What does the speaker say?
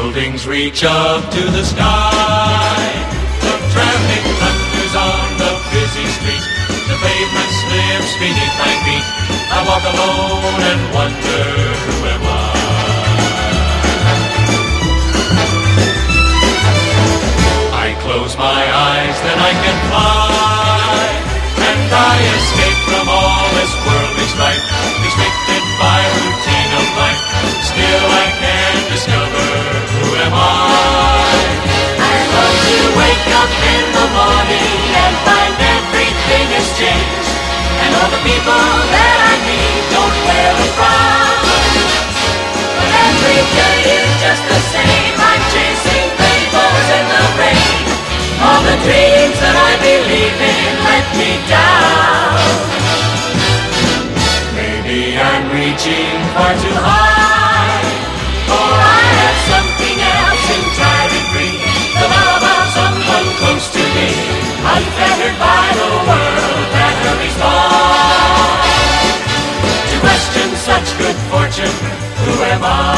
Buildings reach up to the sky. The traffic thunders on the busy street. The pavement slips beneath my feet. I walk alone and wonder, who am I? I close my eyes, then I can fly, and I escape from all this worldly strife, restricted by routine of life. Still I can't discover, who am I? I love to wake up in the morning and find everything has changed, and all the people that I meet don't wear a frown. But every day is just the same. I'm chasing rainbows in the rain. All the dreams that I believe in let me down. Maybe I'm reaching far too high, For I have something else entirely free, the love of someone close to me, unfettered by the world that hurries by. to question such good fortune, who am I?